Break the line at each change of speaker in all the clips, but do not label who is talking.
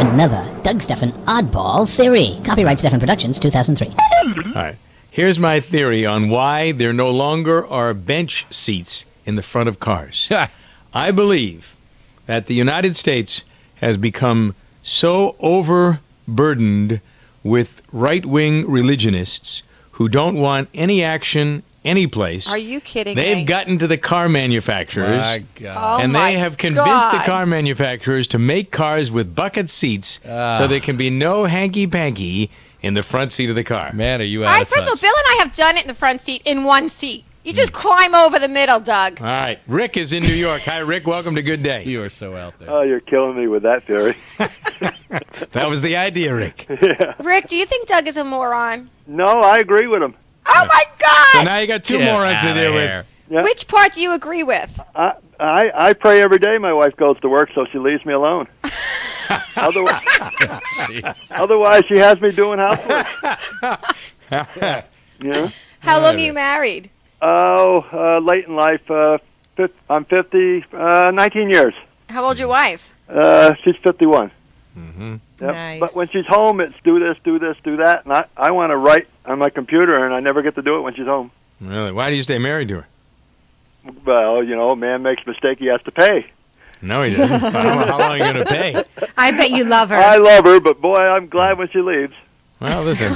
another Doug Stephan Oddball Theory. Copyright Stephan Productions, 2003.
All right. Here's my theory on why there no longer are bench seats in the front of cars. I believe that the United States has become so overburdened with right-wing religionists who don't want any action any place.
Are you kidding
They've
me?
gotten to the car manufacturers,
My God.
Oh
and
my
they have convinced the
God.
car manufacturers to make cars with bucket seats so there can be no hanky-panky in the front seat of the car.
Man, are you
All
out
right,
of
first of all,
touch.
Bill and I have done it in the front seat in one seat. You just climb over the middle, Doug.
All right. Rick is in New York. Hi, Rick. Welcome to Good Day.
You are so out there.
Oh, you're killing me with that theory.
That was the idea, Rick.
Yeah.
Rick, do you think Doug is a moron?
No, I agree with him.
Oh, my
So
God!
now you got two
Get
morons to
outta
deal
here.
with.
Yeah.
Which part do you agree with?
I pray every day my wife goes to work so she leaves me alone. Otherwise, otherwise, she has me doing housework. Yeah.
How long are you married?
Oh, late in life. I'm 50, 19 years.
How old's your wife?
She's 51.
Mm-hmm.
Yep.
Nice.
But when she's home, it's do this, do this, do that. And I want to write on my computer, and I never get to do it when she's home.
Really? Why do you stay married to her?
Well, you know, a man makes a mistake, he has to pay.
No, he doesn't. I don't know how long are you going to pay.
I bet you love her.
I love her, but boy, I'm glad when she leaves.
Well, listen.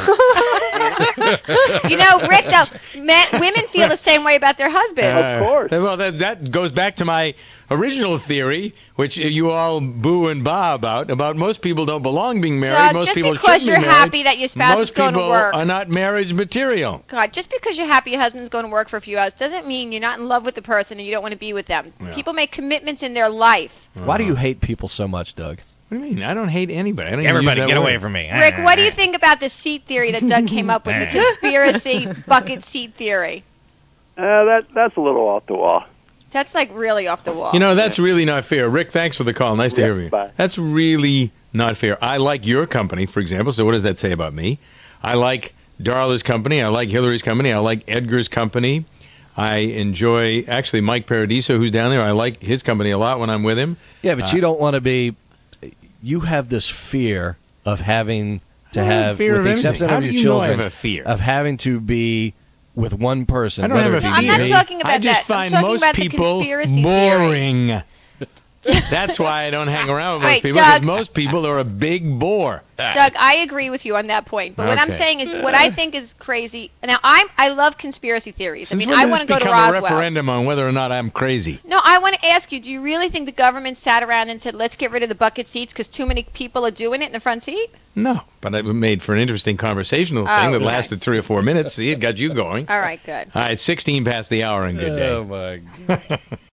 You know, Rick, though, women feel the same way about their husbands.
Of course.
Well, that goes back to my original theory, which you all boo and baa about most people don't belong being married.
Doug,
most
just
people
because
shouldn't
you're
be married.
happy that your spouse is going to
Most
work.
people are not marriage material.
God, just because you're happy your husband's going to work for a few hours doesn't mean you're not in love with the person and you don't want to be with them.
Yeah.
People make commitments in their life.
Why do you hate people so much, Doug?
What do you mean? I don't hate anybody. I don't even
Everybody,
use that
get
word.
away from me.
Rick, what do you think about the seat theory that Doug came up with, the conspiracy bucket seat theory?
That's a little off the wall.
That's like really off the wall.
You know, that's really not fair. Rick, thanks for the call. Nice to hear from you.
Bye.
That's really not fair. I like your company, for example, so what does that say about me? I like Darla's company. I like Hillary's company. I like Edgar's company. I enjoy, actually, Mike Paradiso, who's down there. I like his company a lot when I'm with him.
Yeah, but you don't want to be. You have this fear of having to have,
fear
with
of
the
anything.
exception
How
of
do
your
you know I
children,
have a fear?
of having to be with one person.
I don't
whether
have a
it be
fear.
I'm not
me-
talking about
I just
that. I'm
find
talking
most
about the
people
conspiracy theory.
boring. That's why I don't hang around with most
Wait,
people, because
Doug.
most people are a big bore.
Doug, I agree with you on that point. But what I'm
Okay.
saying is, what I think is crazy. Now, I love conspiracy theories.
Since
I mean,
when
I
did
want to
this
go to
become a
Roswell.
referendum on whether or not I'm crazy?
No, I want to ask you, do you really think the government sat around and said, let's get rid of the bucket seats because too many people are doing it in the front seat?
No, but it made for an interesting conversational
Oh,
thing that
okay.
lasted 3 or 4 minutes. See, it got you going.
All right, good.
All right, 16 past the hour and good day.
Oh, my God.